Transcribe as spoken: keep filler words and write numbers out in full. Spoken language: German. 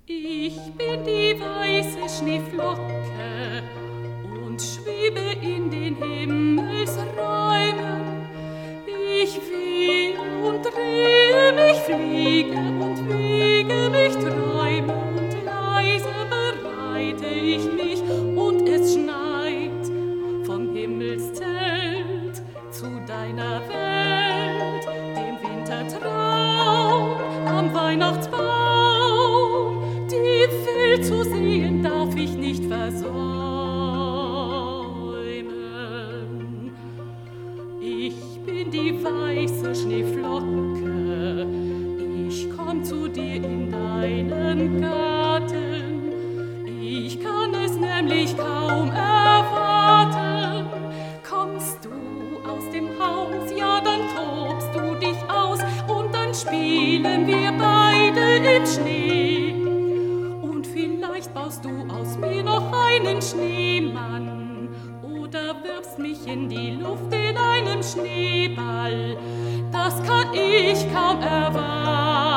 Ich bin die weiße Schneeflocke und schwebe in den Himmelsräumen. Ich will und drehe mich, fliege und wiege mich, träume und leise bereite ich mich und es schneit vom Himmelszelt zu deiner Welt, dem Wintertraum am Weihnachtsbaum. Die Welt zu sehen darf ich nicht versäumen. Ich bin die weiße Schneeflocke, ich komm zu dir in deinen Garten. Ich kann es nämlich kaum erwarten. Kommst du aus dem Haus, ja, dann tobst du dich aus und dann spielen wir beide im Schnee. Und vielleicht baust du aus mir noch einen Schneemann oder wirfst mich in die Luft in einem Schneeball. Das kann ich kaum erwarten.